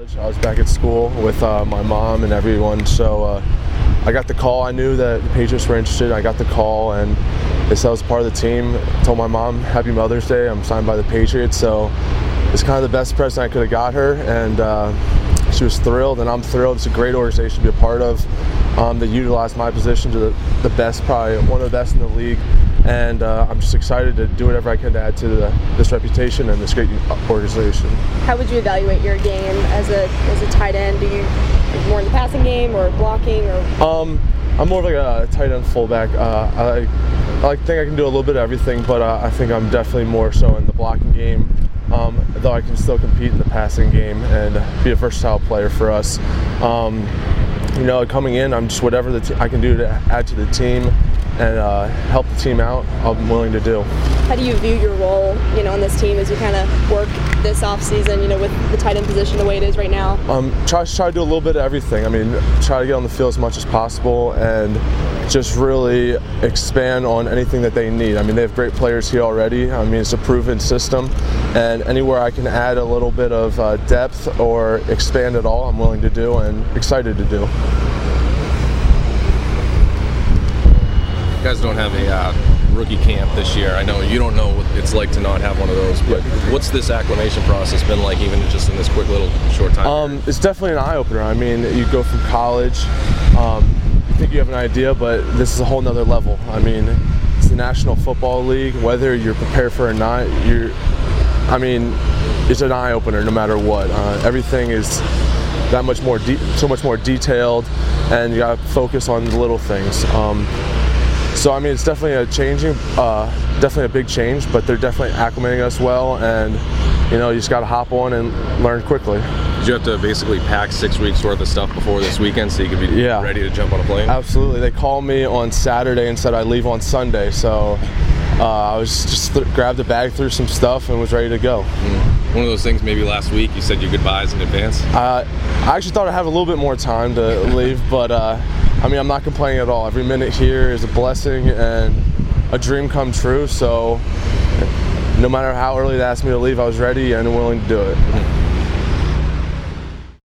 college. I was back at school with my mom and everyone, so I got the call. I knew that the Patriots were interested. I got the call, and they said I was part of the team. I told my mom, Happy Mother's Day, I'm signed by the Patriots, so it's kind of the best present I could have got her, and she was thrilled, and I'm thrilled. It's a great organization to be a part of. They utilized my position to the best, probably one of the best in the league, and I'm just excited to do whatever I can to add to this reputation and this great organization. How would you evaluate your game as a tight end? Do you more in the passing game or blocking? Or I'm more of like a tight end fullback. I think I can do a little bit of everything, but I think I'm definitely more so in the blocking game. Though I can still compete in the passing game and be a versatile player for us. Coming in, I'm just whatever I can do to add to the team and help the team out, I'm willing to do. How do you view your role, on this team as you kind of work this off season, with the tight end position the way it is right now? Try to do a little bit of everything. Try to get on the field as much as possible and just really expand on anything that they need. They have great players here already. It's a proven system, and anywhere I can add a little bit of depth or expand at all, I'm willing to do and excited to do. You guys don't have a rookie camp this year. I know you don't know what it's like to not have one of those, but what's this acclimation process been like, even just in this quick little short time? It's definitely an eye-opener. You go from college, you think you have an idea, but this is a whole nother level. It's the National Football League. Whether you're prepared for it or not, it's an eye-opener no matter what. Everything is that much more, so much more detailed, and you got to focus on the little things. So it's definitely definitely a big change, but they're definitely acclimating us well, and you just got to hop on and learn quickly. Did you have to basically pack 6 weeks worth of stuff before this weekend so you could be ready to jump on a plane? Absolutely. They called me on Saturday and said I leave on Sunday, so I was just grabbed a bag, threw some stuff, and was ready to go. One of those things, maybe last week you said your goodbyes in advance? I actually thought I'd have a little bit more time to leave, but I'm not complaining at all. Every minute here is a blessing and a dream come true, so no matter how early they asked me to leave, I was ready and willing to do it.